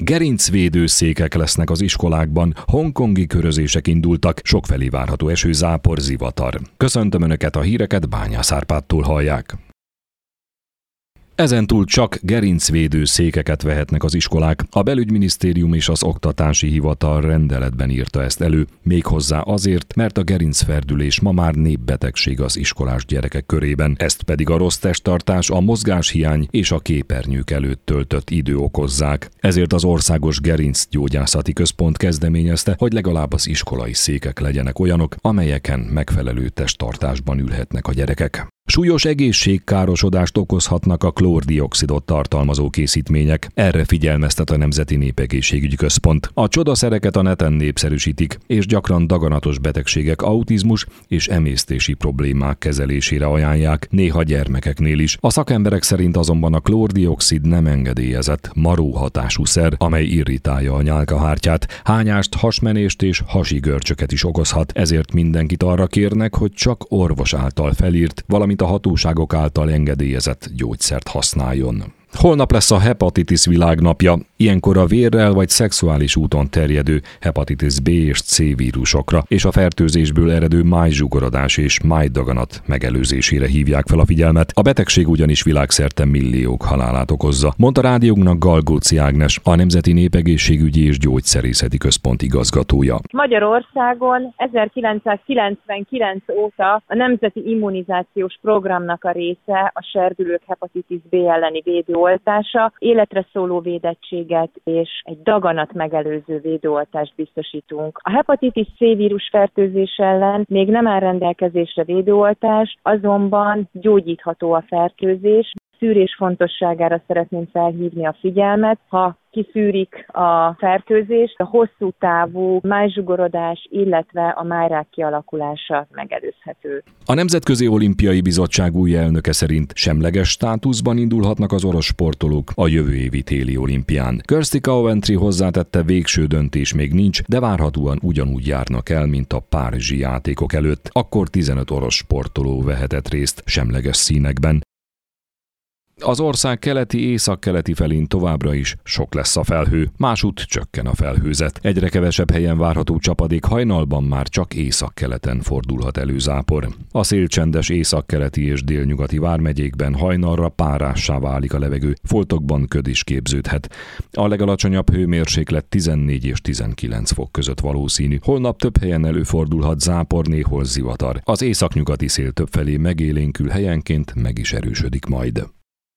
Gerincvédőszékek lesznek az iskolákban, hongkongi körözések indultak, sokfelé várható eső, zápor, zivatar. Köszöntöm Önöket, a híreket Bányász Árpádtól hallják. Ezentúl csak gerincvédőszékeket vehetnek az iskolák. A Belügyminisztérium és az Oktatási Hivatal rendeletben írta ezt elő, méghozzá azért, mert a gerincferdülés ma már népbetegség az iskolás gyerekek körében. Ezt pedig a rossz testtartás, a mozgáshiány és a képernyők előtt töltött idő okozzák. Ezért az Országos Gerincgyógyászati Központ kezdeményezte, hogy legalább az iskolai székek legyenek olyanok, amelyeken megfelelő testtartásban ülhetnek a gyerekek. Súlyos egészségkárosodást okozhatnak a klór-dioxidot tartalmazó készítmények. Erre figyelmeztet a Nemzeti Népegészségügyi Központ. A csodaszereket a neten népszerűsítik, és gyakran daganatos betegségek, autizmus és emésztési problémák kezelésére ajánlják, néha gyermekeknél is. A szakemberek szerint azonban a klór-dioxid nem engedélyezett, maró hatású szer, amely irritálja a nyálkahártyát, hányást, hasmenést és hasi görcsöket is okozhat, ezért mindenkit arra kérnek, hogy csak orvos által felírt, valamint a hatóságok által engedélyezett gyógyszert használjon. Holnap lesz a hepatitis világnapja. Ilyenkor a vérrel vagy szexuális úton terjedő hepatitis B és C vírusokra és a fertőzésből eredő májzsugorodás és májdaganat megelőzésére hívják fel a figyelmet. A betegség ugyanis világszerte milliók halálát okozza, mondta rádiónknak Galgóci Ágnes, a Nemzeti Népegészségügyi és Gyógyszerészeti Központ igazgatója. Magyarországon 1999 óta a Nemzeti Immunizációs Programnak a része a serdülők hepatitis B elleni védőoltása, életre szóló védettséget és egy daganat megelőző védőoltást biztosítunk. A hepatitis C vírus fertőzés ellen még nem áll rendelkezésre védőoltás, azonban gyógyítható a fertőzés. Szűrés fontosságára szeretném felhívni a figyelmet. Ha kiszűrik a fertőzést, a hosszú távú májzsugorodás, illetve a májrák kialakulása megelőzhető. A Nemzetközi Olimpiai Bizottság új elnöke szerint semleges státuszban indulhatnak az orosz sportolók a jövő évi téli olimpián. Kirsty Coventry hozzátette, végső döntés még nincs, de várhatóan ugyanúgy járnak el, mint a párizsi játékok előtt. Akkor 15 orosz sportoló vehetett részt semleges színekben. Az ország keleti-északkeleti felén továbbra is sok lesz a felhő, másútt csökken a felhőzet. Egyre kevesebb helyen várható csapadék, hajnalban már csak északkeleten fordulhat elő zápor. A szél csendes északkeleti és délnyugati vármegyékben hajnalra párássá válik a levegő, foltokban köd is képződhet. A legalacsonyabb hőmérséklet 14 és 19 fok között valószínű. Holnap több helyen előfordulhat zápor, néhol zivatar. Az északnyugati szél többfelé megélénkül, helyenként meg is erősödik majd.